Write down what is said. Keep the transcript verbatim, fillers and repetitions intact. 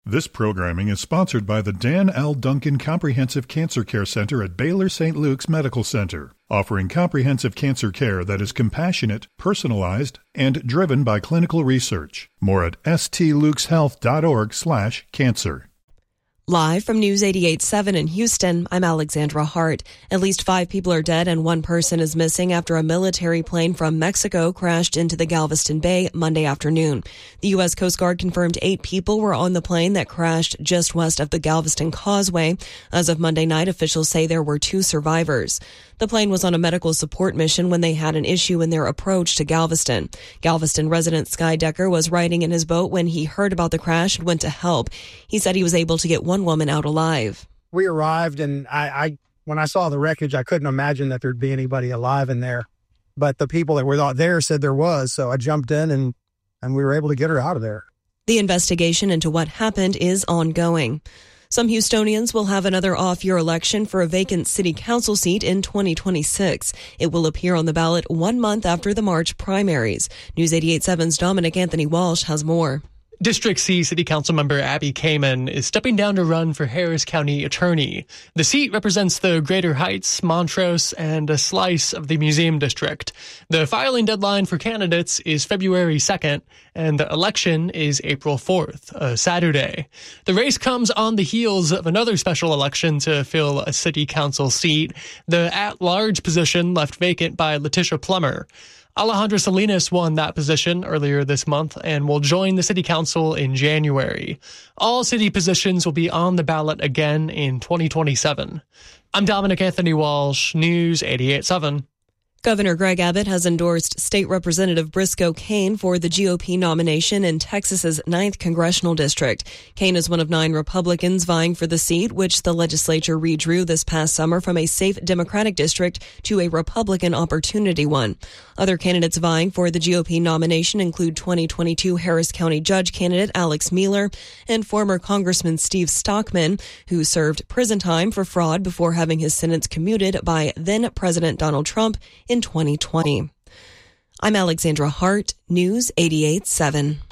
This programming is sponsored by the Dan L. Duncan Comprehensive Cancer Care Center at Baylor Saint Luke's Medical Center, offering comprehensive cancer care that is compassionate, personalized, and driven by clinical research. More at stlukeshealth.org slash cancer. Live from News eighty-eight point seven in Houston, I'm Alexandra Hart. At least five people are dead and one person is missing after a military plane from Mexico crashed into the Galveston Bay Monday afternoon. The U S Coast Guard confirmed eight people were on the plane that crashed just west of the Galveston Causeway. As of Monday night, officials say there were two survivors. The plane was on a medical support mission when they had an issue in their approach to Galveston. Galveston resident Sky Decker was riding in his boat when he heard about the crash and went to help. He said he was able to get one woman out alive. We arrived, and I, I when I saw the wreckage, I couldn't imagine that there'd be anybody alive in there. But the people that were out there said there was, so I jumped in, and, and we were able to get her out of there. The investigation into what happened is ongoing. Some Houstonians will have another off-year election for a vacant city council seat in twenty twenty-six. It will appear on the ballot one month after the March primaries. News eighty-eight point seven's Dominic Anthony Walsh has more. District C City Council member Abby Kamen is stepping down to run for Harris County Attorney. The seat represents the Greater Heights, Montrose, and a slice of the Museum District. The filing deadline for candidates is February second, and the election is April fourth, a Saturday. The race comes on the heels of another special election to fill a city council seat, the at-large position left vacant by Letitia Plummer. Alejandra Salinas won that position earlier this month and will join the city council in January. All city positions will be on the ballot again in twenty twenty-seven. I'm Dominic Anthony Walsh, News eighty-eight point seven. Governor Greg Abbott has endorsed State Representative Briscoe Cain for the G O P nomination in Texas's ninth Congressional District. Cain is one of nine Republicans vying for the seat, which the legislature redrew this past summer from a safe Democratic district to a Republican opportunity one. Other candidates vying for the G O P nomination include twenty twenty-two Harris County Judge candidate Alex Mueller and former Congressman Steve Stockman, who served prison time for fraud before having his sentence commuted by then-President Donald Trump in twenty twenty. I'm Alexandra Hart, News eighty-eight point seven.